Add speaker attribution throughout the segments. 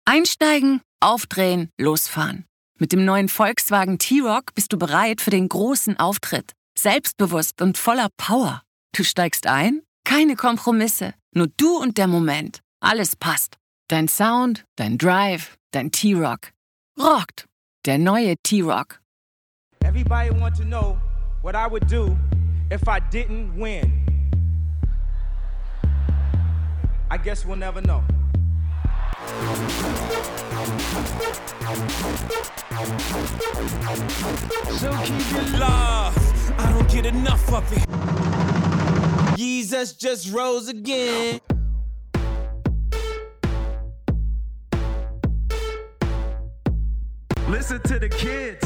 Speaker 1: Einsteigen, aufdrehen, losfahren. Mit dem neuen Volkswagen T-Roc bist du bereit für den großen Auftritt. Selbstbewusst und voller Power. Du steigst ein? Keine Kompromisse. Nur du und der Moment. Alles passt. Dein Sound, dein Drive, dein T-Roc. Rockt. Der neue T-Roc.
Speaker 2: Everybody want to know what I would do if I didn't win. I guess we'll never know. So keep your love. I don't get enough of it. Jesus just rose again. Listen to the kids.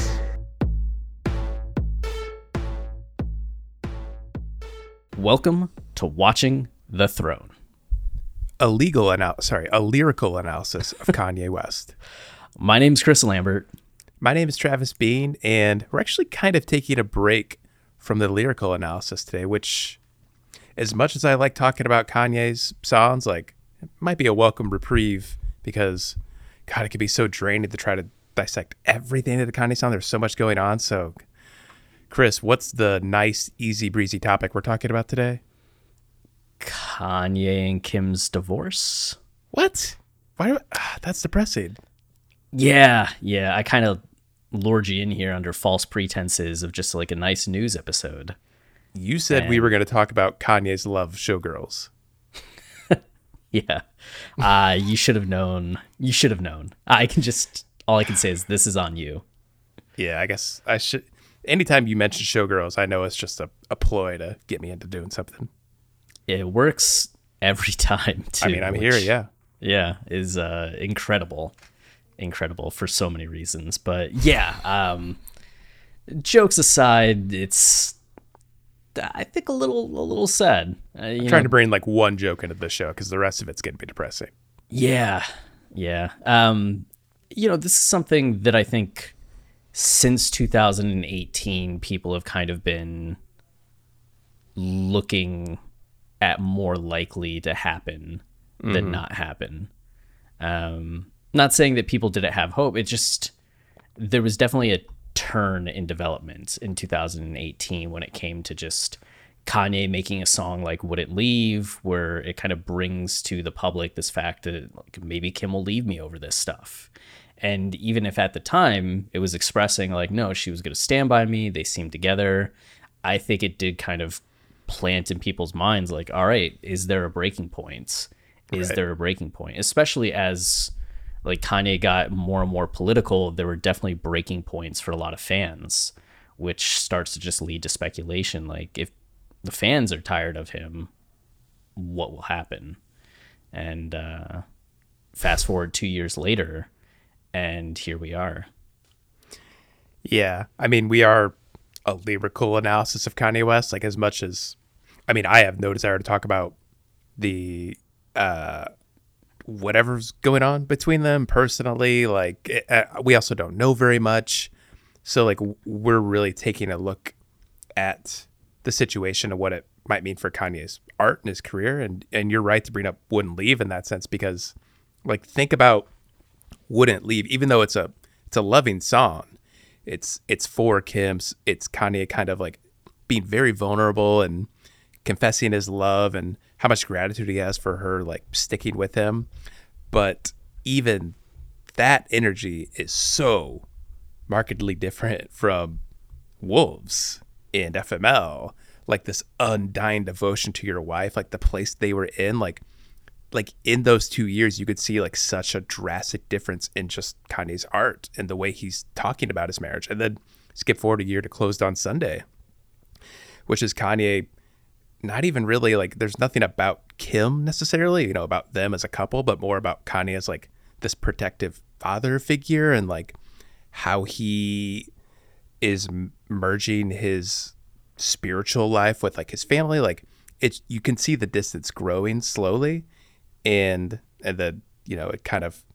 Speaker 3: Welcome to Watching the Throne.
Speaker 4: A lyrical analysis of Kanye West.
Speaker 3: My name's Chris Lambert.
Speaker 4: My name is Travis Bean, and we're actually kind of taking a break from the lyrical analysis today, which, as much as I like talking about Kanye's songs, like, it might be a welcome reprieve because, God, it can be so draining to try to dissect everything of the Kanye song. There's so much going on. So, Chris, what's the nice, easy, breezy topic we're talking about today?
Speaker 3: Kanye and Kim's divorce.
Speaker 4: What? That's depressing.
Speaker 3: Yeah. I kind of lured you in here under false pretenses of just like a nice news episode.
Speaker 4: You said we were going to talk about Kanye's love of showgirls.
Speaker 3: Yeah. You should have known. All I can say is this is on you.
Speaker 4: Yeah, I guess I should. Anytime you mention showgirls, I know it's just a ploy to get me into doing something.
Speaker 3: It works every time, too.
Speaker 4: I mean, I'm here, yeah.
Speaker 3: Yeah, is incredible for so many reasons. But yeah, jokes aside, it's, I think, a little sad.
Speaker 4: I'm trying to bring like one joke into the show because the rest of it's going to be depressing.
Speaker 3: Yeah. This is something that I think since 2018, people have kind of been looking at more likely to happen than not happen. Not saying that people didn't have hope. It just, there was definitely a turn in development in 2018 when it came to just Kanye making a song like Wouldn't Leave, where it kind of brings to the public this fact that like, maybe Kim will leave me over this stuff. And even if at the time it was expressing like, no, she was going to stand by me, they seemed together, I think it did kind of plant in people's minds like, all right, is there a breaking point? Is there a breaking point? Especially as like Kanye got more and more political, there were definitely breaking points for a lot of fans, which starts to just lead to speculation. Like if the fans are tired of him, what will happen? And fast forward 2 years later, and here we are.
Speaker 4: Yeah. I mean, we are a lyrical analysis of Kanye West, like as much as, I mean, I have no desire to talk about the whatever's going on between them personally. Like we also don't know very much. So like we're really taking a look at the situation and what it might mean for Kanye's art and his career. And you're right to bring up Wouldn't Leave in that sense, because like think about Wouldn't Leave, even though it's a loving song. It's for Kim's. It's Kanye kind of like being very vulnerable and confessing his love and how much gratitude he has for her like sticking with him. But even that energy is so markedly different from Wolves and FML. Like this undying devotion to your wife, like the place they were in, like in those 2 years, you could see like such a drastic difference in just Kanye's art and the way he's talking about his marriage. And then skip forward a year to Closed on Sunday, which is Kanye not even really like, there's nothing about Kim necessarily, about them as a couple, but more about Kanye as like this protective father figure and like how he is merging his spiritual life with like his family. Like you can see the distance growing slowly. And then, it kind of,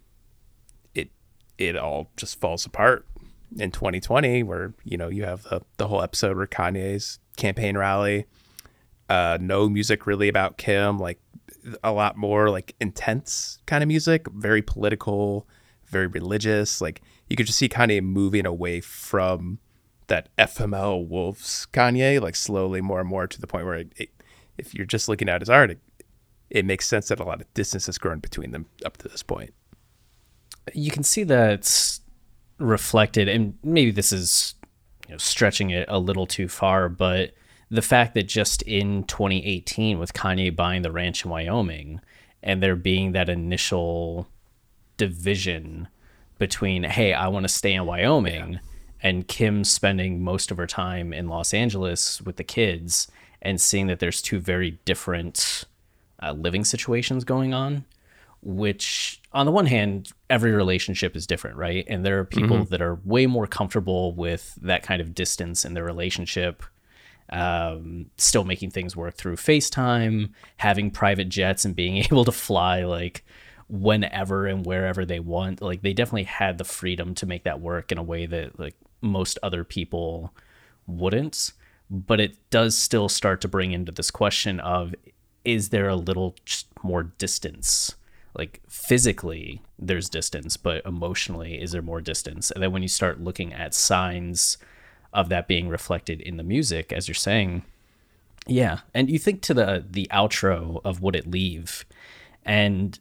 Speaker 4: it all just falls apart in 2020 where, you have the whole episode where Kanye's campaign rally, no music really about Kim, like a lot more like intense kind of music, very political, very religious. Like you could just see Kanye moving away from that FML Wolves Kanye, like slowly more and more to the point where if you're just looking at his art, it makes sense that a lot of distance has grown between them up to this point.
Speaker 3: You can see that's reflected, and maybe this is stretching it a little too far, but the fact that just in 2018 with Kanye buying the ranch in Wyoming and there being that initial division between, hey, I want to stay in Wyoming, and Kim spending most of her time in Los Angeles with the kids, and seeing that there's two very different living situations going on, which on the one hand, every relationship is different, right? And there are people that are way more comfortable with that kind of distance in their relationship, still making things work through FaceTime, having private jets and being able to fly like whenever and wherever they want. Like they definitely had the freedom to make that work in a way that like most other people wouldn't. But it does still start to bring into this question of, is there a little just more distance? Like physically there's distance, but emotionally is there more distance? And then when you start looking at signs of that being reflected in the music, as you're saying, yeah. And you think to the outro of Would It Leave, and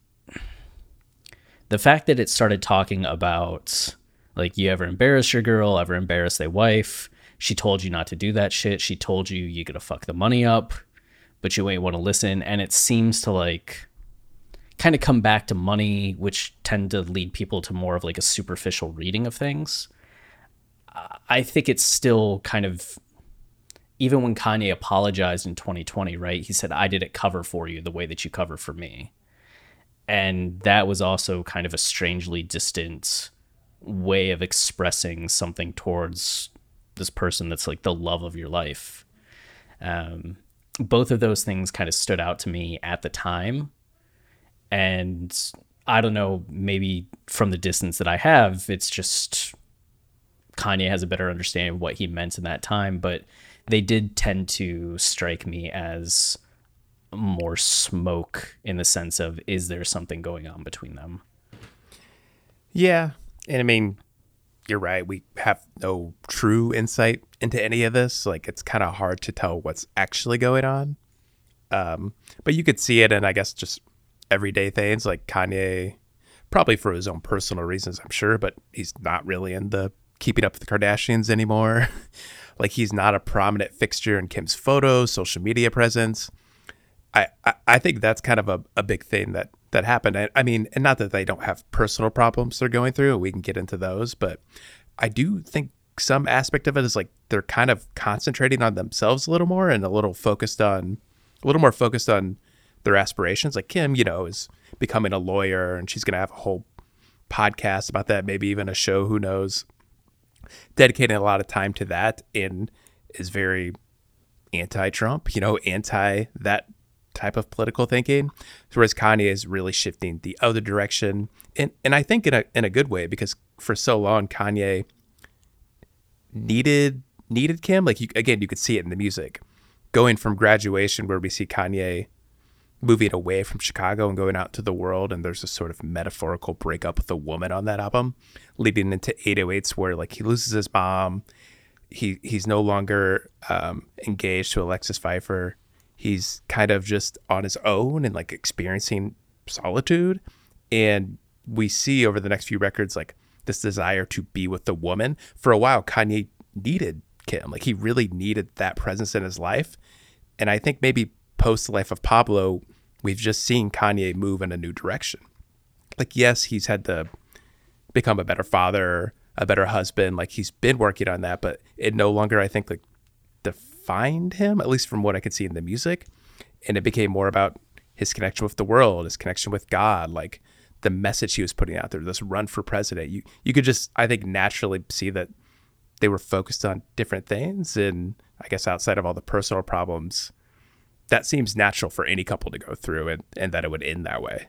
Speaker 3: the fact that it started talking about like, you ever embarrass your girl, ever embarrass their wife, she told you not to do that shit, she told you you gotta fuck the money up, but you ain't want to listen. And it seems to like kind of come back to money, which tend to lead people to more of like a superficial reading of things. I think it's still kind of, even when Kanye apologized in 2020, right? He said, I didn't cover for you the way that you cover for me. And that was also kind of a strangely distant way of expressing something towards this person that's like the love of your life. Both of those things kind of stood out to me at the time. And I don't know, maybe from the distance that I have, it's just Kanye has a better understanding of what he meant in that time, but they did tend to strike me as more smoke in the sense of, is there something going on between them?
Speaker 4: Yeah. And I mean, you're right. We have no true insight into any of this. Like, it's kind of hard to tell what's actually going on. But you could see it in, I guess, just everyday things. Like Kanye, probably for his own personal reasons, I'm sure, but he's not really in the Keeping Up with the Kardashians anymore. Like, he's not a prominent fixture in Kim's photos, social media presence. I think that's kind of a big thing that happened. I mean, and not that they don't have personal problems they're going through, and we can get into those, but I do think some aspect of it is like they're kind of concentrating on themselves a little more and a little more focused on their aspirations. Like Kim, is becoming a lawyer, and she's going to have a whole podcast about that, maybe even a show, who knows, dedicating a lot of time to that, and is very anti-Trump, anti that type of political thinking. Whereas Kanye is really shifting the other direction. And I think in a good way, because for so long, Kanye needed Kim. Like, you could see it in the music. Going from Graduation, where we see Kanye moving away from Chicago and going out to the world, and there's this sort of metaphorical breakup with a woman on that album, leading into 808s, where like he loses his mom. He's no longer engaged to Alexis Pfeiffer. He's kind of just on his own and like experiencing solitude. And we see over the next few records like this desire to be with the woman. For a while, Kanye needed Kim. Like, he really needed that presence in his life. And I think maybe post the life of Pablo, we've just seen Kanye move in a new direction. Like, yes, he's had to become a better father, a better husband. Like, he's been working on that, but it no longer, I think, like defined him, at least from what I could see in the music. And it became more about his connection with the world, his connection with God, like the message he was putting out there, this run for president. You could just, I think, naturally see that they were focused on different things. And I guess outside of all the personal problems, that seems natural for any couple to go through, and that it would end that way.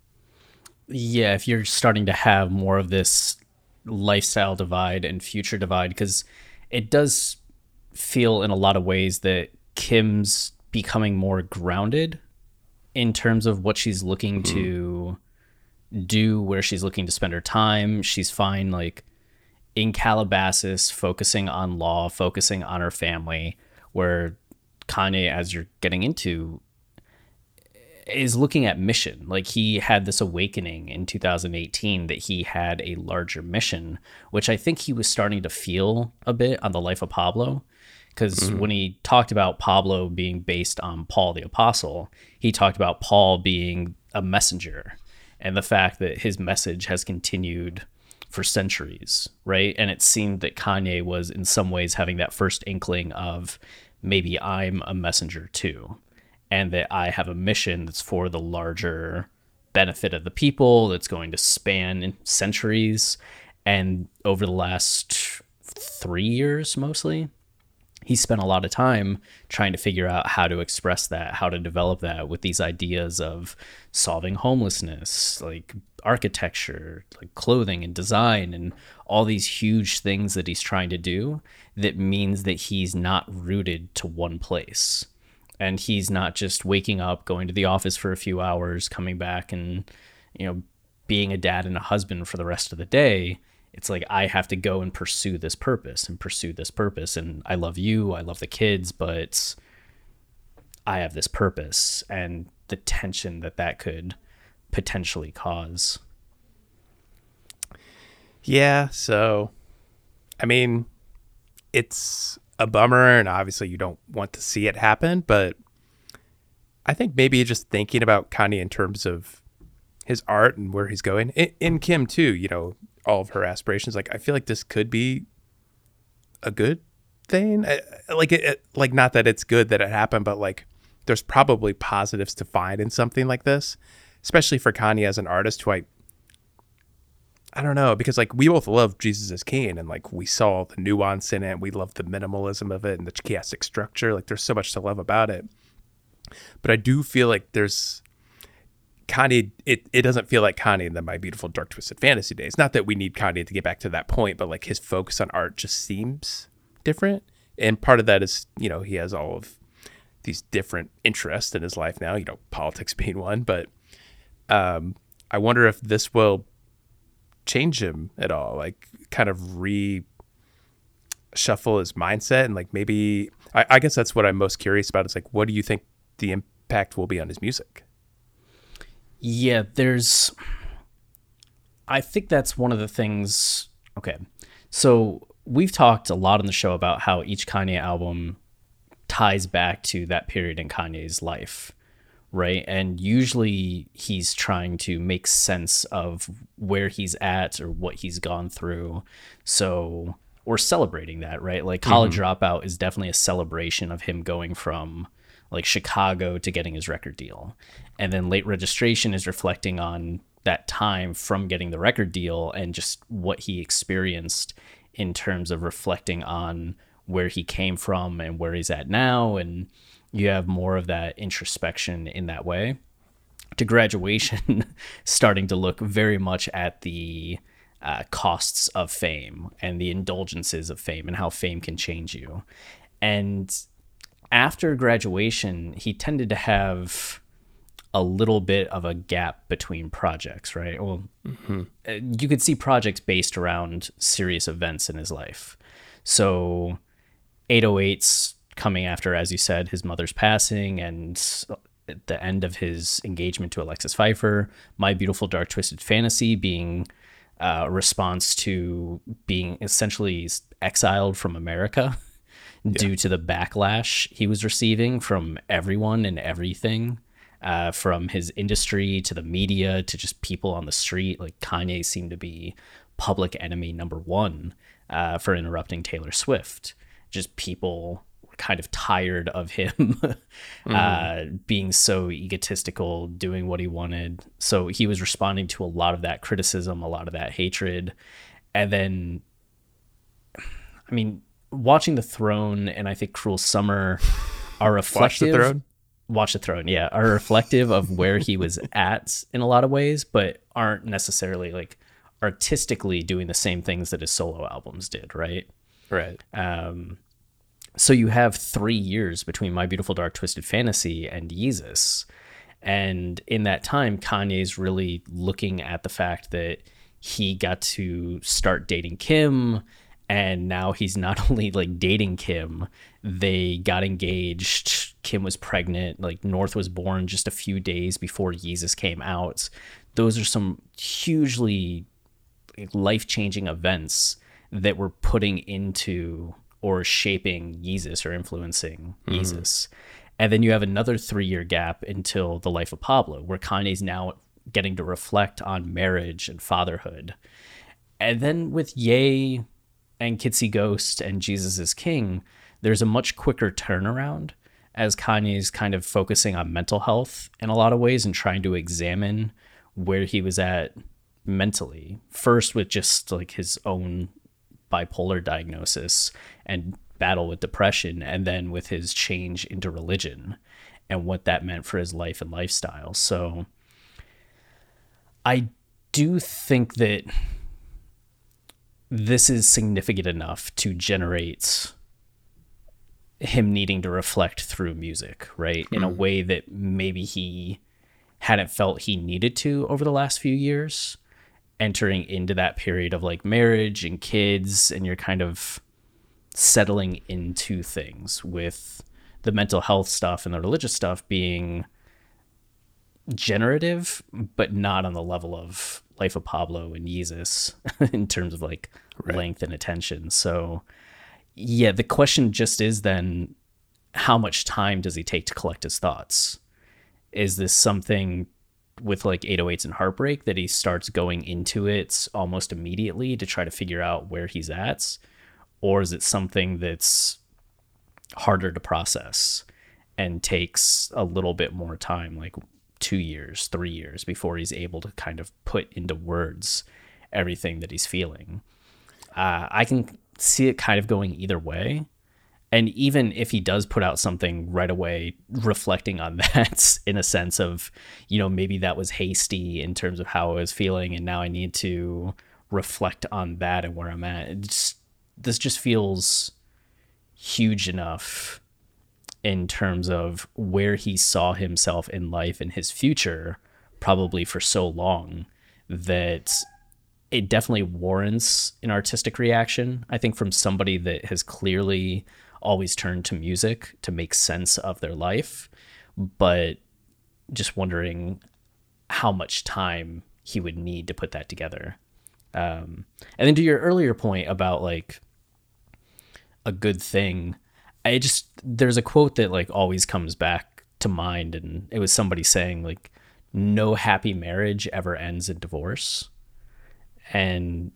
Speaker 3: Yeah, if you're starting to have more of this lifestyle divide and future divide, because it does feel in a lot of ways that Kim's becoming more grounded in terms of what she's looking to do, where she's looking to spend her time. She's fine, like, in Calabasas, focusing on law, focusing on her family, where Kanye, as you're getting into, is looking at mission. Like, he had this awakening in 2018 that he had a larger mission, which I think he was starting to feel a bit on The Life of Pablo. Because when he talked about Pablo being based on Paul the Apostle, he talked about Paul being a messenger and the fact that his message has continued for centuries, right? And it seemed that Kanye was in some ways having that first inkling of, maybe I'm a messenger too, and that I have a mission that's for the larger benefit of the people, that's going to span centuries. And over the last 3 years, mostly, he spent a lot of time trying to figure out how to express that, how to develop that with these ideas of solving homelessness, like architecture, like clothing and design, and all these huge things that he's trying to do that means that he's not rooted to one place. And he's not just waking up, going to the office for a few hours, coming back and, you know, being a dad and a husband for the rest of the day. It's like, I have to go and pursue this purpose and pursue this purpose. And I love you, I love the kids, but I have this purpose, and the tension that that could potentially cause.
Speaker 4: Yeah, so, I mean, it's a bummer, and obviously you don't want to see it happen, but I think maybe just thinking about Kanye in terms of his art and where he's going, in Kim too, you know, all of her aspirations, like, I feel like this could be a good thing. Like, not that it's good that it happened, but like, there's probably positives to find in something like this, especially for Kanye as an artist who I don't know, because like, we both love Jesus Is King, and like, we saw the nuance in it, we love the minimalism of it and the chiastic structure. Like, there's so much to love about it. But I do feel like there's Kanye, it doesn't feel like Kanye in the My Beautiful Dark Twisted Fantasy days. Not that we need Kanye to get back to that point, but like, his focus on art just seems different. And part of that is, you know, he has all of these different interests in his life now, you know, politics being one. But I wonder if this will change him at all, like kind of reshuffle his mindset. And like, maybe, I guess that's what I'm most curious about, is like, what do you think the impact will be on his music?
Speaker 3: Yeah, I think that's one of the things. Okay, so we've talked a lot on the show about how each Kanye album ties back to that period in Kanye's life, right? And usually he's trying to make sense of where he's at or what he's gone through. So we're celebrating that, right? Like, College Dropout is definitely a celebration of him going from like Chicago to getting his record deal. And then Late Registration is reflecting on that time from getting the record deal and just what he experienced in terms of reflecting on where he came from and where he's at now. And you have more of that introspection in that way. To Graduation starting to look very much at the costs of fame and the indulgences of fame and how fame can change you. And after Graduation, he tended to have a little bit of a gap between projects, right? Well, you could see projects based around serious events in his life. So 808's coming after, as you said, his mother's passing and at the end of his engagement to Alexis Pfeiffer. My Beautiful Dark Twisted Fantasy being a response to being essentially exiled from America due to the backlash he was receiving from everyone and everything, from his industry to the media to just people on the street. Like, Kanye seemed to be public enemy number one for interrupting Taylor Swift. Just people were kind of tired of him being so egotistical, doing what he wanted. So he was responding to a lot of that criticism, a lot of that hatred. And then, I mean, watching The Throne and I think Cruel Summer are reflective. Watch the Throne, yeah, are reflective of where he was at in a lot of ways, but aren't necessarily like artistically doing the same things that his solo albums did, right?
Speaker 4: Right.
Speaker 3: So you have 3 years between My Beautiful Dark Twisted Fantasy and Yeezus, And in that time, Kanye's really looking at the fact that he got to start dating Kim, and now he's not only like dating Kim, they got engaged. Kim was pregnant. Like North was born just a few days before Yeezus came out. Those are some hugely life-changing events that were putting into or shaping Yeezus or influencing Yeezus. And then you have another 3-year gap until The Life of Pablo, where Kanye's now getting to reflect on marriage and fatherhood. And then with Ye and Kids See Ghost and Jesus is King, there's a much quicker turnaround as Kanye's kind of focusing on mental health in a lot of ways and trying to examine where he was at mentally. First with just like his own bipolar diagnosis and battle with depression, and then with his change into religion and what that meant for his life and lifestyle. So I do think that this is significant enough to generate him needing to reflect through music, right? In a way that maybe he hadn't felt he needed to over the last few years, entering into that period of like marriage and kids, and you're kind of settling into things with the mental health stuff and the religious stuff being generative, but not on the level of Life of Pablo and Yeezus in terms of like length and attention. So yeah, the question just is then, how much time does he take to collect his thoughts? Is this something with like 808s and Heartbreak that he starts going into it almost immediately to try to figure out where he's at? Or is it something that's harder to process and takes a little bit more time, like 2 years, 3 years, before he's able to kind of put into words everything that he's feeling? I can see it kind of going either way. And even if he does put out something right away reflecting on that, in a sense of, you know, maybe that was hasty in terms of how I was feeling, and now I need to reflect on that and where I'm at. This just feels huge enough in terms of where he saw himself in life and his future, probably for so long, that it definitely warrants an artistic reaction, I think, from somebody that has clearly always turned to music to make sense of their life, but just wondering how much time he would need to put that together. And then to your earlier point about like a good thing, there's a quote that like always comes back to mind, and it was somebody saying like, no happy marriage ever ends in divorce. And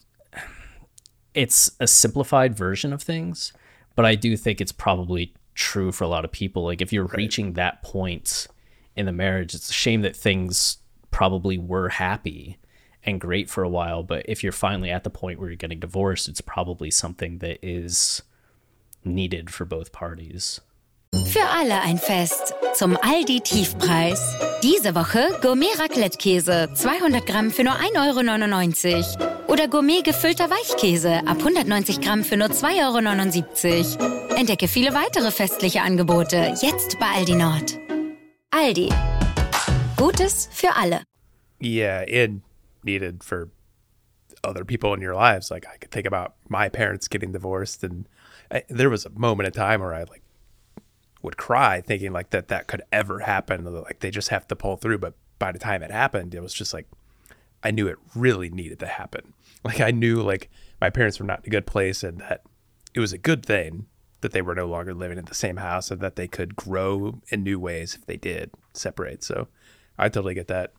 Speaker 3: it's a simplified version of things, but I do think it's probably true for a lot of people. Like if you're reaching that point in the marriage, it's a shame that things probably were happy and great for a while, but if you're finally at the point where you're getting divorced, it's probably something that is needed for both parties.
Speaker 5: Für alle ein Fest. Zum Aldi Tiefpreis. Diese Woche Gourmet Raclette-Käse, 200 Gramm für nur 1,99 €. Oder Gourmet gefüllter Weichkäse, ab 190 Gramm für nur 2,79 €. Entdecke viele weitere festliche Angebote, jetzt bei Aldi Nord. Aldi. Gutes für alle.
Speaker 4: Yeah, it needed for other people in your lives. Like I could think about my parents getting divorced, and there was a moment in time where I like would cry thinking like that could ever happen. Like they just have to pull through. But by the time it happened, it was just like, I knew it really needed to happen. Like I knew like my parents were not in a good place, and that it was a good thing that they were no longer living in the same house, and that they could grow in new ways if they did separate. So I totally get that.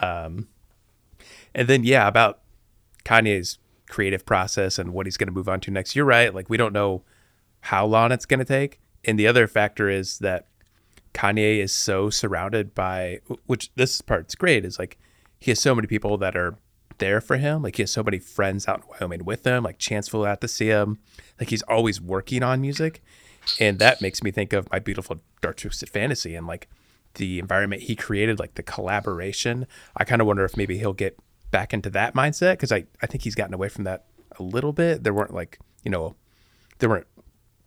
Speaker 4: And then, yeah, about Kanye's creative process and what he's going to move on to next. You're right. Like, we don't know how long it's going to take. And the other factor is that Kanye is so surrounded by, which this part's great, is like he has so many people that are there for him. Like he has so many friends out in Wyoming with him. Like Chance flew out to see him. Like he's always working on music. And that makes me think of My Beautiful Dark Twisted Fantasy and like the environment he created, like the collaboration. I kind of wonder if maybe he'll get back into that mindset, because I think he's gotten away from that a little bit. There weren't like, there weren't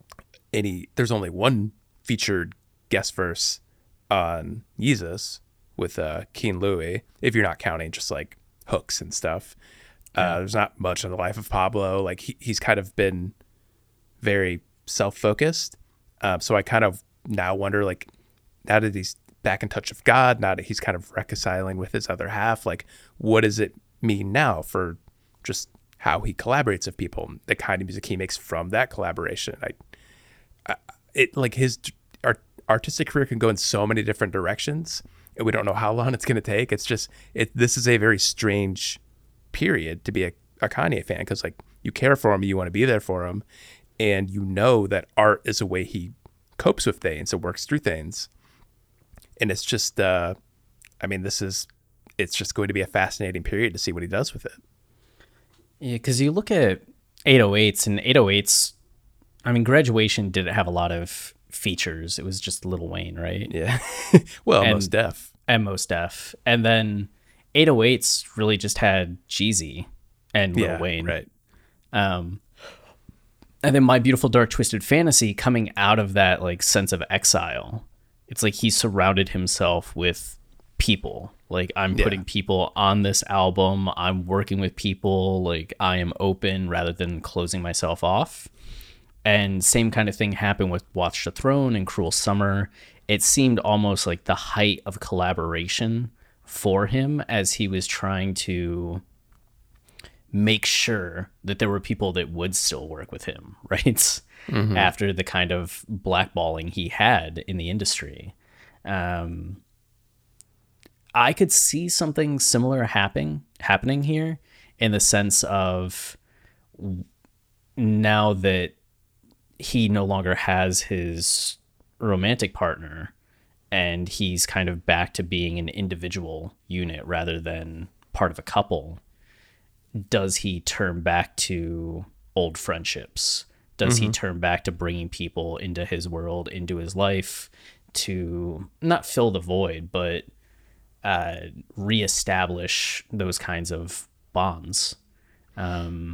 Speaker 4: any, there's only one featured guest verse on Yeezus, with King Louis, if you're not counting just like hooks and stuff. There's not much in the life of Pablo. Like he's kind of been very self-focused. So I kind of now wonder, like, now that he's back in touch with God, now that he's kind of reconciling with his other half, like, what does it mean now for just how he collaborates with people, the kind of music he makes from that collaboration? It like his artistic career can go in so many different directions, and we don't know how long it's going to take. It's just this is a very strange period to be a Kanye fan, because like you care for him, you want to be there for him, and you know that art is a way he copes with things and works through things. And it's just it's just going to be a fascinating period to see what he does with it.
Speaker 3: Yeah, because you look at 808s, and 808s, I mean, Graduation didn't have a lot of features. It was just Lil Wayne, right?
Speaker 4: Yeah. Well, Mos Def.
Speaker 3: And Mos Def. And then 808s really just had Jeezy and Lil Wayne.
Speaker 4: Right.
Speaker 3: And then My Beautiful Dark Twisted Fantasy, coming out of that like sense of exile, it's like he surrounded himself with people. Like, I'm putting people on this album. I'm working with people. Like, I am open rather than closing myself off. And same kind of thing happened with Watch the Throne and Cruel Summer. It seemed almost like the height of collaboration for him as he was trying to make sure that there were people that would still work with him, right? After the kind of blackballing he had in the industry. I could see something similar happening here, in the sense of now that he no longer has his romantic partner and he's kind of back to being an individual unit rather than part of a couple. Does he turn back to old friendships? Does he turn back to bringing people into his world, into his life, to not fill the void, but reestablish those kinds of bonds?
Speaker 4: Yeah,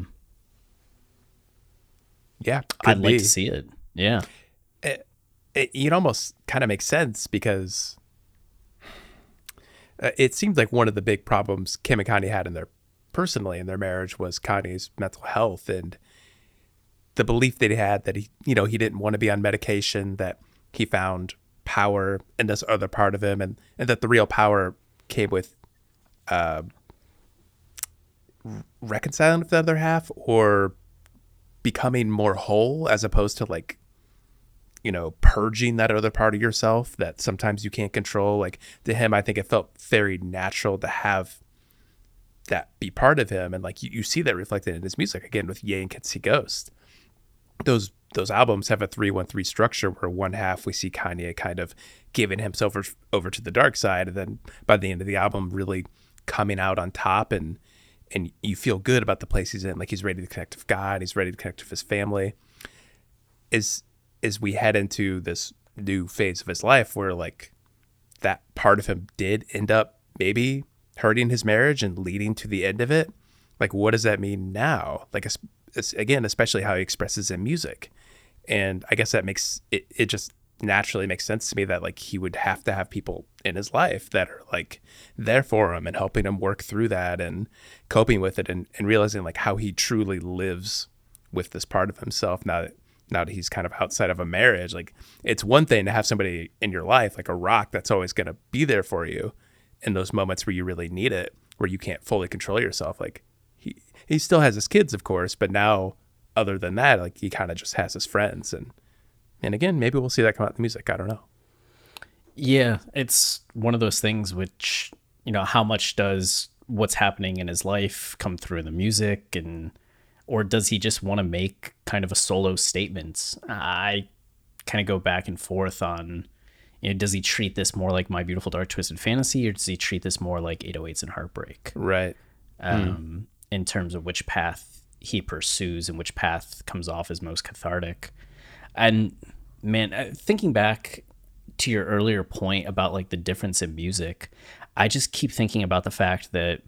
Speaker 3: I'd like to see it. Yeah.
Speaker 4: It almost kind of makes sense, because it seemed like one of the big problems Kim and Kanye had personally in their marriage was Kanye's mental health, and the belief that he had that he didn't want to be on medication, that he found power in this other part of him, and that the real power came with reconciling with the other half, or becoming more whole, as opposed to like, purging that other part of yourself that sometimes you can't control. Like, to him, I think it felt very natural to have that be part of him, and like you see that reflected in his music again with Ye and Kids See Ghost. Those albums have a 3-1-3 structure, where one half we see Kanye kind of giving himself over to the dark side, and then by the end of the album really coming out on top, and you feel good about the place he's in. Like, he's ready to connect with God, he's ready to connect with his family. As we head into this new phase of his life, where like that part of him did end up maybe hurting his marriage and leading to the end of it, like, what does that mean now? Like, again, especially how he expresses in music. And I guess that makes it just naturally makes sense to me that like he would have to have people in his life that are like there for him and helping him work through that and coping with it, and realizing like how he truly lives with this part of himself now that he's kind of outside of a marriage. Like, it's one thing to have somebody in your life, like a rock that's always going to be there for you in those moments where you really need it, where you can't fully control yourself. Like, he still has his kids, of course, but now other than that, like, he kind of just has his friends. And again, maybe we'll see that come out in the music. I don't know.
Speaker 3: Yeah, it's one of those things which, how much does what's happening in his life come through in the music, or does he just want to make kind of a solo statement? I kind of go back and forth on, does he treat this more like My Beautiful Dark Twisted Fantasy, or does he treat this more like 808s and Heartbreak?
Speaker 4: Right.
Speaker 3: In terms of which path he pursues and which path comes off as most cathartic. And man, thinking back to your earlier point about like the difference in music, I just keep thinking about the fact that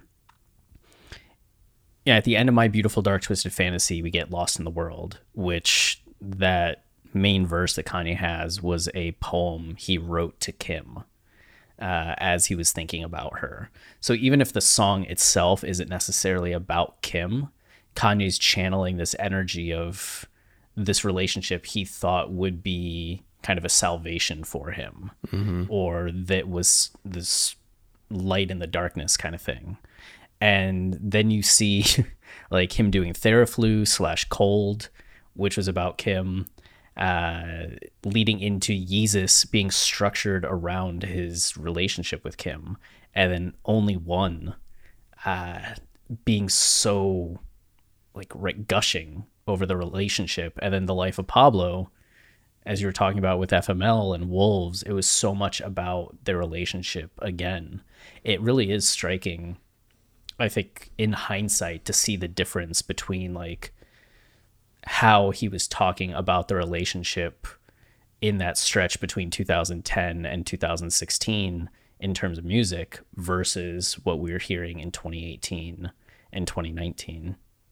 Speaker 3: at the end of My Beautiful Dark Twisted Fantasy, we get Lost in the World, which that main verse that Kanye has was a poem he wrote to Kim. as he was thinking about her. So even if the song itself isn't necessarily about Kim, Kanye's channeling this energy of this relationship he thought would be kind of a salvation for him, or that was this light in the darkness kind of thing. And then you see like him doing Theraflu / Cold, which was about Kim, leading into Yeezus being structured around his relationship with Kim, and then Only One being so like gushing over the relationship. And then The Life of Pablo, as you were talking about with FML and Wolves, it was so much about their relationship again. It really is striking, I think, in hindsight, to see the difference between like how he was talking about the relationship in that stretch between 2010 and 2016 in terms of music versus what we were hearing in 2018 and 2019.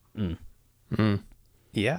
Speaker 4: Yeah.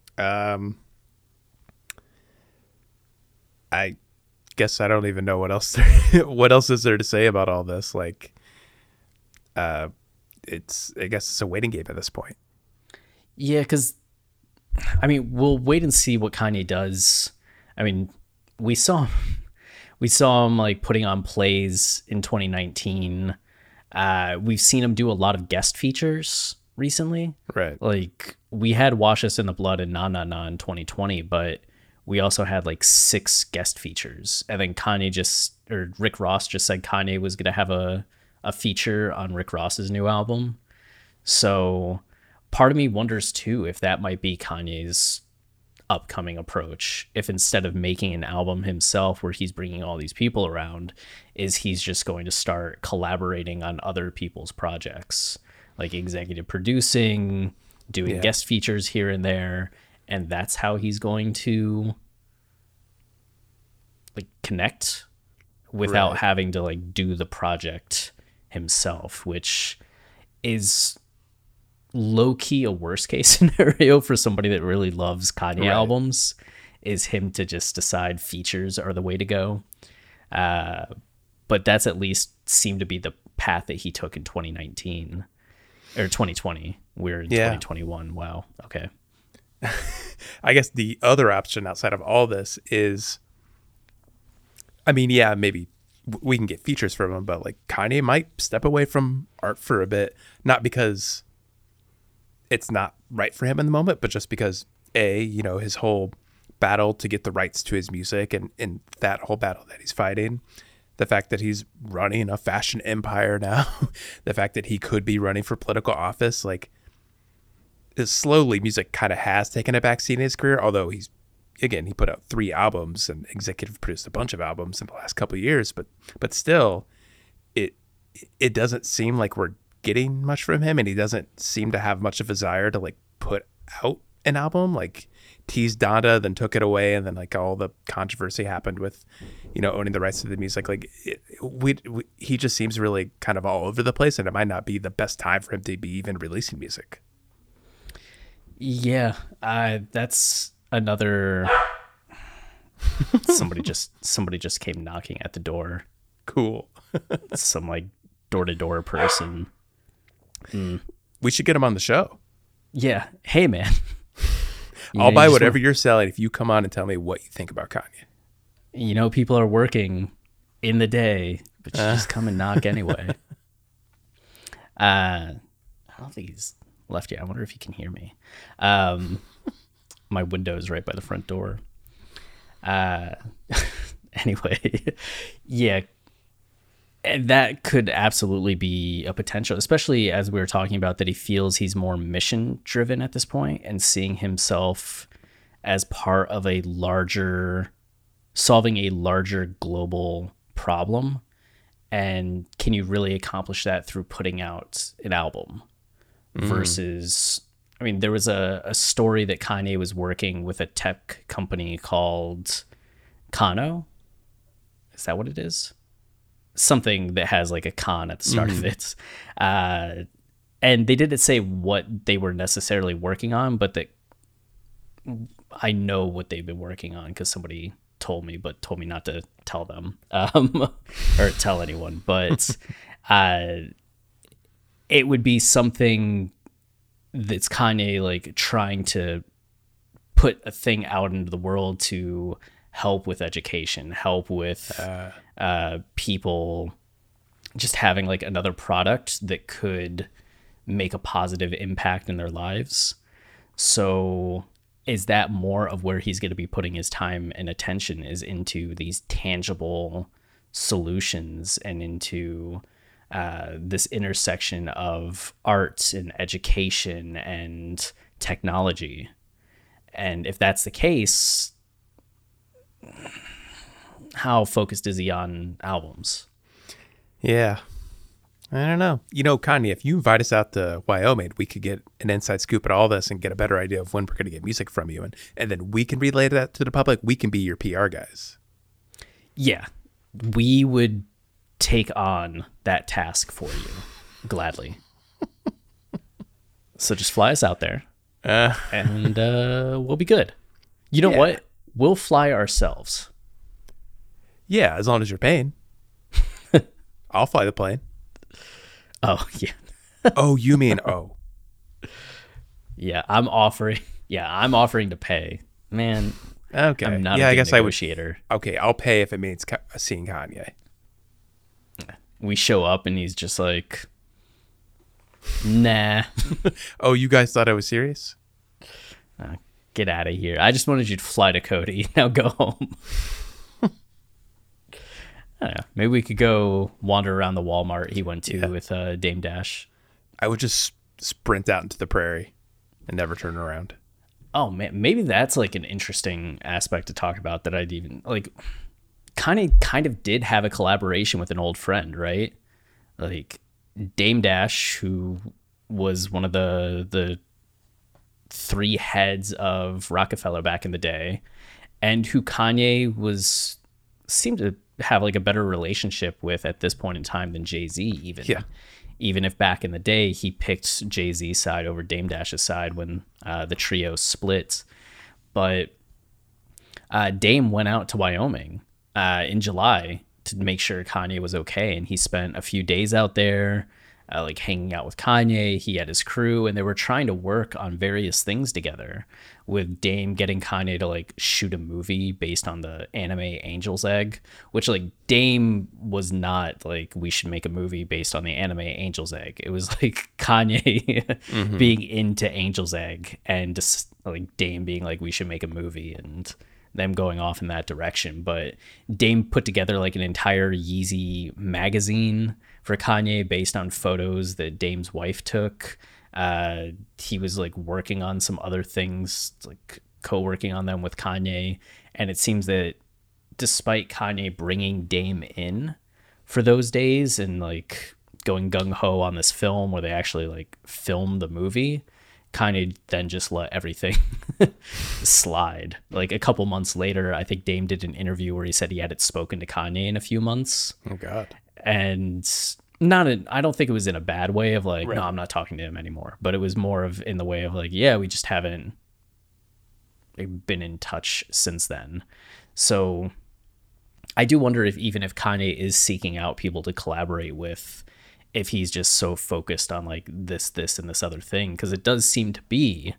Speaker 4: I guess I don't even know what else what else is there to say about all this. Like, I guess it's a waiting game at this point.
Speaker 3: Yeah, because I mean, we'll wait and see what Kanye does. I mean, we saw him like putting on plays in 2019. We've seen him do a lot of guest features recently.
Speaker 4: Right.
Speaker 3: Like we had Wash Us in the Blood and Na Na Na in 2020, but we also had like 6 guest features. And then Rick Ross just said Kanye was going to have a feature on Rick Ross's new album. So part of me wonders too if that might be Kanye's upcoming approach. If instead of making an album himself where he's bringing all these people around, is he's just going to start collaborating on other people's projects, like executive producing, doing guest features here and there. And that's how he's going to like connect without having to like do the project himself, which is low key a worst case scenario for somebody that really loves Kanye albums, is him to just decide features are the way to go. But that's at least seemed to be the path that he took in 2019 or 2020. We're in 2021. Wow. Okay.
Speaker 4: I guess the other option outside of all this is, I mean, yeah, maybe we can get features from him, but like Kanye might step away from art for a bit, not because it's not right for him in the moment, but just because his whole battle to get the rights to his music and that whole battle that he's fighting, the fact that he's running a fashion empire now, the fact that he could be running for political office, like, slowly music kind of has taken a backseat in his career, although he put out 3 albums and executive produced a bunch of albums in the last couple of years, but still it doesn't seem like we're getting much from him, and he doesn't seem to have much of a desire to like put out an album. Like teased Donda, then took it away, and then like all the controversy happened with owning the rights to the music. Like he just seems really kind of all over the place, and it might not be the best time for him to be even releasing music.
Speaker 3: Yeah, that's another. Somebody just came knocking at the door.
Speaker 4: Cool.
Speaker 3: Some like door-to-door person.
Speaker 4: We should get him on the show.
Speaker 3: Yeah. Hey, man.
Speaker 4: I'll buy whatever you're selling if you come on and tell me what you think about Kanye.
Speaker 3: People are working in the day, but you just come and knock anyway. I don't think he's left yet. I wonder if he can hear me. My window is right by the front door. Anyway, yeah. And that could absolutely be a potential, especially as we were talking about that he feels he's more mission driven at this point and seeing himself as part of solving a larger global problem. And can you really accomplish that through putting out an album versus, I mean, there was a story that Kanye was working with a tech company called Kano. Is that what it is? Something that has like a con at the start of it. And they didn't say what they were necessarily working on, but that I know what they've been working on because somebody told me not to tell them or tell anyone. But it would be something that's Kanye like trying to put a thing out into the world to help with education, help with people just having like another product that could make a positive impact in their lives. So is that more of where he's going to be putting his time and attention, is into these tangible solutions and into this intersection of art and education and technology? And if that's the case, how focused is he on albums?
Speaker 4: Yeah. I don't know. You know, Kanye, if you invite us out to Wyoming, we could get an inside scoop at all this and get a better idea of when we're going to get music from you. And then we can relay that to the public. We can be your PR guys.
Speaker 3: Yeah. We would take on that task for you gladly. So just fly us out there and we'll be good. You know what? We'll fly ourselves.
Speaker 4: Yeah, as long as you're paying. I'll fly the plane.
Speaker 3: Oh, yeah.
Speaker 4: Oh, you mean, oh.
Speaker 3: Yeah, I'm offering to pay. Man,
Speaker 4: okay.
Speaker 3: I'm not a good negotiator.
Speaker 4: Okay, I'll pay if it means seeing Kanye.
Speaker 3: We show up and he's just like, nah.
Speaker 4: Oh, you guys thought I was serious?
Speaker 3: Get out of here. I just wanted you to fly to Cody. Now go home. I don't know. Maybe we could go wander around the Walmart he went to with Dame Dash.
Speaker 4: I would just sprint out into the prairie and never turn around.
Speaker 3: Oh, man. Maybe that's like an interesting aspect to talk about that I'd even like. Kanye kind of did have a collaboration with an old friend, right? Like Dame Dash, who was one of the three heads of Rockefeller back in the day, and who Kanye seemed to have like a better relationship with at this point in time than Jay-Z even. Yeah. Even if back in the day he picked Jay-Z's side over Dame Dash's side when the trio split. But Dame went out to Wyoming in July to make sure Kanye was okay, and he spent a few days out there like hanging out with Kanye. He had his crew, and they were trying to work on various things together, with Dame getting Kanye to like shoot a movie based on the anime Angel's Egg, which like Dame was not like, we should make a movie based on the anime Angel's Egg. It was like Kanye being into Angel's Egg, and just like Dame being like, we should make a movie, and them going off in that direction. But Dame put together like an entire Yeezy magazine for Kanye based on photos that Dame's wife took. He was like working on some other things, like co-working on them with Kanye. And it seems that despite Kanye bringing Dame in for those days and like going gung-ho on this film where they actually like filmed the movie, Kanye then just let everything slide. Like a couple months later, I think Dame did an interview where he said he hadn't spoken to Kanye in a few months.
Speaker 4: Oh God.
Speaker 3: And I don't think it was in a bad way of like, no, I'm not talking to him anymore. But it was more of in the way of like, yeah, we just haven't been in touch since then. So I do wonder if even if Kanye is seeking out people to collaborate with, if he's just so focused on like this, and this other thing, because it does seem to be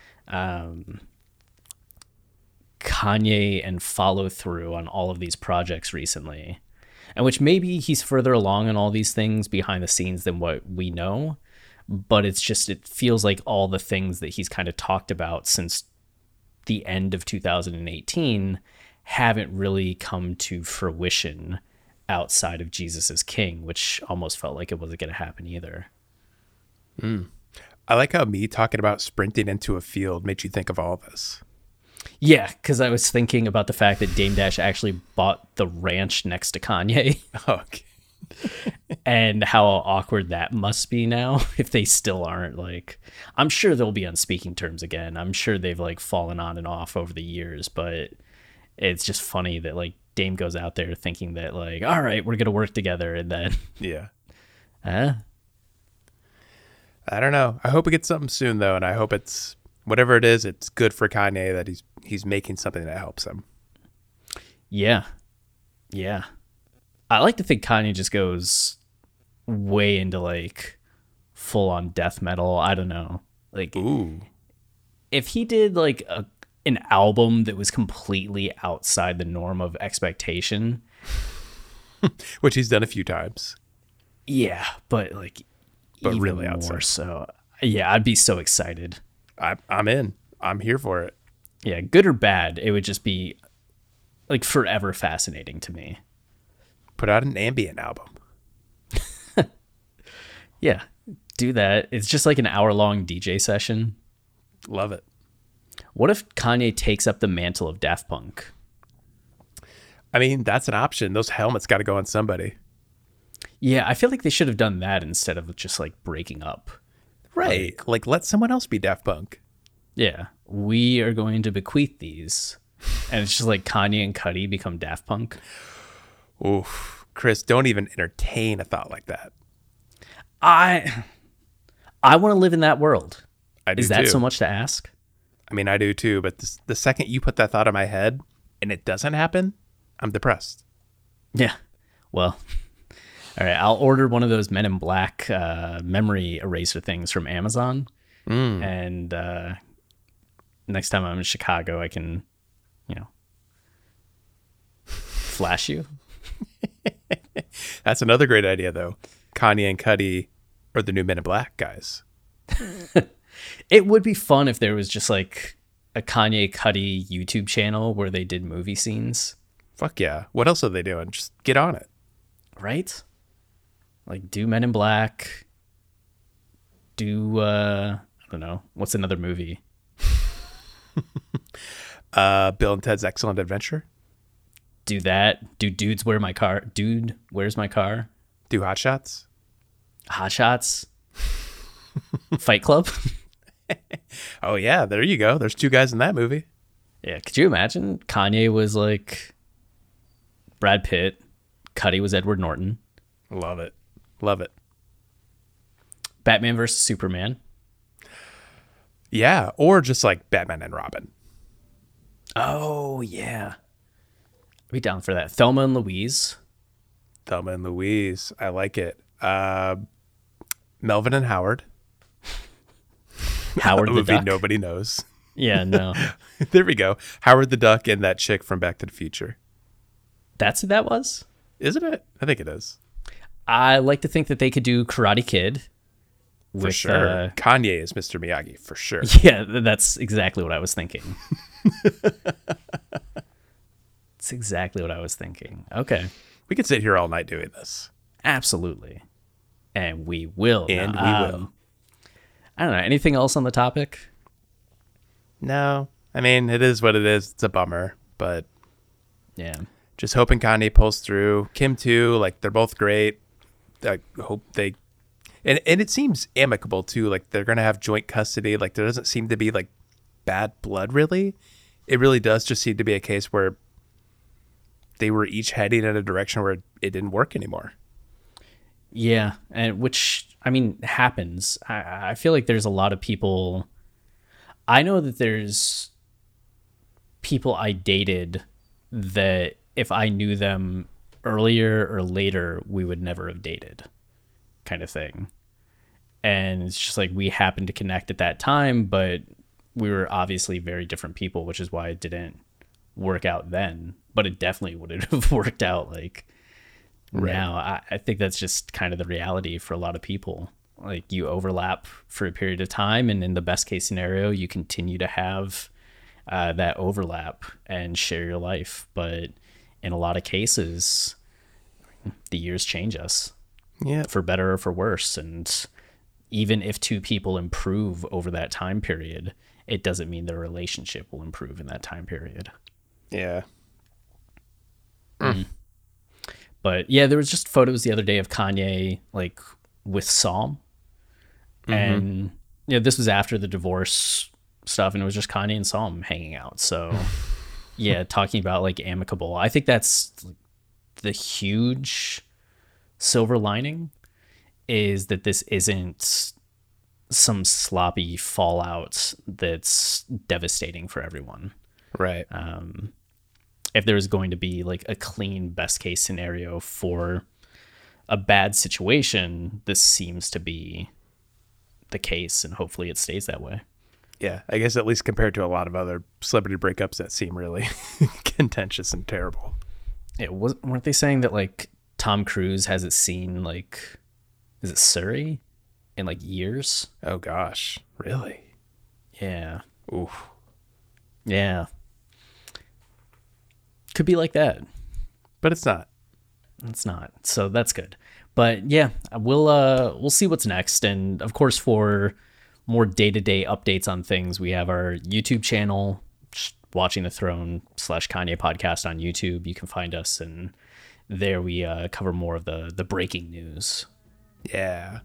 Speaker 3: Kanye and follow through on all of these projects recently, and which maybe he's further along in all these things behind the scenes than what we know, but it feels like all the things that he's kind of talked about since the end of 2018 haven't really come to fruition outside of Jesus is King, which almost felt like it wasn't going to happen either.
Speaker 4: I like how me talking about sprinting into a field made you think of all this.
Speaker 3: Yeah, because I was thinking about the fact that Dame Dash actually bought the ranch next to Kanye.
Speaker 4: Okay.
Speaker 3: And how awkward that must be now if they still aren't like, I'm sure they'll be on speaking terms again. I'm sure they've like fallen on and off over the years, but it's just funny that like Dame goes out there thinking that like, all right, we're going to work together. And then,
Speaker 4: yeah. I don't know. I hope we get something soon though. And I hope it's whatever it is, it's good for Kanye that he's making something that helps him.
Speaker 3: Yeah. Yeah. I like to think Kanye just goes way into like full on death metal. I don't know. Like,
Speaker 4: Ooh.
Speaker 3: if he did like an album that was completely outside the norm of expectation,
Speaker 4: Which he's done a few times.
Speaker 3: yeah, but like,
Speaker 4: But
Speaker 3: even
Speaker 4: really
Speaker 3: more
Speaker 4: outside.
Speaker 3: so. Yeah, I'd be so excited.
Speaker 4: I'm in. I'm here for it.
Speaker 3: Yeah, good or bad, it would just be like forever fascinating to me.
Speaker 4: Put out an ambient album.
Speaker 3: Yeah, do that. It's just like an hour-long DJ session.
Speaker 4: Love it.
Speaker 3: What if Kanye takes up the mantle of Daft Punk?
Speaker 4: I mean, that's an option. Those helmets got to go on somebody.
Speaker 3: Yeah, I feel like they should have done that instead of just like breaking up.
Speaker 4: Right. Like, let someone else be Daft Punk.
Speaker 3: Yeah, we are going to bequeath these. And it's just like Kanye and Cudi become Daft Punk.
Speaker 4: Oof. Chris, don't even entertain a thought like that.
Speaker 3: I want to live in that world.
Speaker 4: I do
Speaker 3: Is that
Speaker 4: too.
Speaker 3: so much to ask?
Speaker 4: I mean, I do too. But the second you put that thought in my head and it doesn't happen, I'm depressed.
Speaker 3: Yeah. Well, all right. I'll order one of those Men in Black memory eraser things from Amazon. And next time I'm in Chicago, I can, flash you.
Speaker 4: That's another great idea, though. Kanye and Cudi are the new Men in Black guys.
Speaker 3: It would be fun if there was just like a Kanye Cudi YouTube channel where they did movie scenes,
Speaker 4: Fuck yeah. What else are they doing? Just get on it.
Speaker 3: right? Like do Men in Black, do I don't know, what's another movie?
Speaker 4: Bill and Ted's Excellent Adventure.
Speaker 3: Do that. Do Dudes Where My Car? Dude, Where's My Car?
Speaker 4: Do Hot Shots.
Speaker 3: Hot Shots. Fight Club.
Speaker 4: Oh, yeah. There you go. There's two guys in that movie.
Speaker 3: Yeah, could you imagine? Kanye was like Brad Pitt. Cudi was Edward Norton.
Speaker 4: Love it. Love it.
Speaker 3: Batman versus Superman.
Speaker 4: Yeah. Or just like Batman and Robin.
Speaker 3: Oh, yeah. I'd be down for that. Thelma and Louise.
Speaker 4: Thelma and Louise. I like it. Melvin and Howard.
Speaker 3: Howard
Speaker 4: A
Speaker 3: the
Speaker 4: movie
Speaker 3: Duck.
Speaker 4: nobody knows.
Speaker 3: Yeah, no.
Speaker 4: There we go. Howard the Duck and that chick from Back to the Future.
Speaker 3: That's who that was?
Speaker 4: Isn't it? I think it is.
Speaker 3: I like to think that they could do Karate Kid.
Speaker 4: For sure. Kanye is Mr. Miyagi, for sure.
Speaker 3: Yeah, that's exactly what I was thinking. That's exactly what I was thinking. Okay.
Speaker 4: We could sit here all night doing this.
Speaker 3: Absolutely. And we will.
Speaker 4: And
Speaker 3: Now,
Speaker 4: we will.
Speaker 3: I don't know. Anything else on the topic?
Speaker 4: No. I mean, it is what it is. It's a bummer. But
Speaker 3: Yeah.
Speaker 4: just hoping Kanye pulls through. Kim, too. Like, they're both great. I hope they... And it seems amicable, too. Like, they're going to have joint custody. Like, there doesn't seem to be, like, bad blood, really. It really does just seem to be a case where they were each heading in a direction where it didn't work anymore.
Speaker 3: Yeah. And which, I mean, happens. I feel like there's a lot of people. I know that there's people I dated that if I knew them earlier or later, we would never have dated, kind of thing. And it's just like we happened to connect at that time, but we were obviously very different people, which is why it didn't work out then. But it definitely wouldn't have worked out like now. I think that's just kind of the reality for a lot of people. Like you overlap for a period of time, and in the best case scenario, you continue to have that overlap and share your life. But in a lot of cases, the years change us.
Speaker 4: Yeah.
Speaker 3: For better or for worse. And even if two people improve over that time period, it doesn't mean their relationship will improve in that time period.
Speaker 4: Yeah.
Speaker 3: But yeah, there was just photos the other day of Kanye like with Psalm. And this was after the divorce stuff, and it was just Kanye and Psalm hanging out. So yeah, talking about like amicable. I think that's the huge silver lining, is that this isn't some sloppy fallout that's devastating for everyone.
Speaker 4: Right.
Speaker 3: if there was going to be like a clean best case scenario for a bad situation, this seems to be the case, and hopefully it stays that way.
Speaker 4: Yeah, I guess at least compared to a lot of other celebrity breakups that seem really contentious and terrible.
Speaker 3: Weren't they saying that like Tom Cruise hasn't seen like, is it Surrey in like years?
Speaker 4: Oh gosh, really?
Speaker 3: Yeah.
Speaker 4: Oof.
Speaker 3: Yeah. Could be like that.
Speaker 4: But it's not.
Speaker 3: It's not. So that's good. But yeah, we'll see what's next. And of course, for more day-to-day updates on things, we have our YouTube channel, Watching the Throne / Kanye podcast on YouTube. You can find us, and there we cover more of the breaking news.
Speaker 4: Yeah.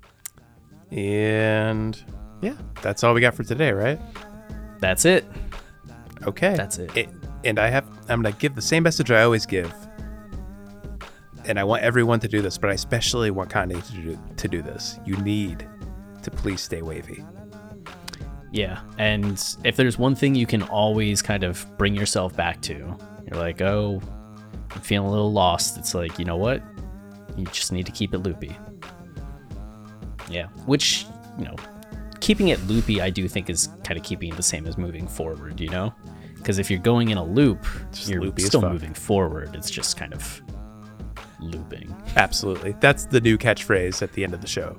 Speaker 4: And yeah, that's all we got for today, right?
Speaker 3: That's it.
Speaker 4: Okay.
Speaker 3: That's it.
Speaker 4: And I'm going to give the same message I always give. And I want everyone to do this, but I especially want Kanye to do this. You need to please stay wavy.
Speaker 3: Yeah. And if there's one thing you can always kind of bring yourself back to, you're like, oh, I'm feeling a little lost. It's like, you know what? You just need to keep it loopy. Yeah. Which, you know, keeping it loopy, I do think is kind of keeping it the same as moving forward, you know? Because if you're going in a loop, you're still moving forward. It's just kind of looping.
Speaker 4: Absolutely. That's the new catchphrase at the end of the show.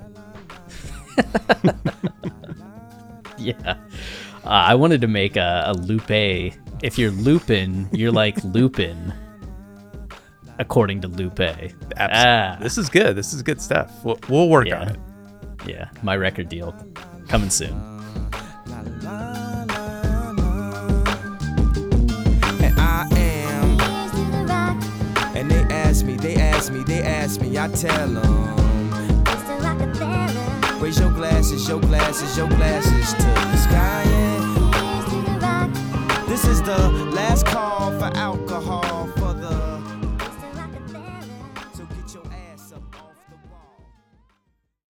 Speaker 3: Yeah. I wanted to make a loop. If you're looping, you're like looping, according to Lupe.
Speaker 4: Absolutely. This is good. This is good stuff. We'll work on it.
Speaker 3: Yeah. My record deal coming soon.
Speaker 2: And I am. And they ask me, I tell them. Raise your glasses to the sky. Yeah. This is the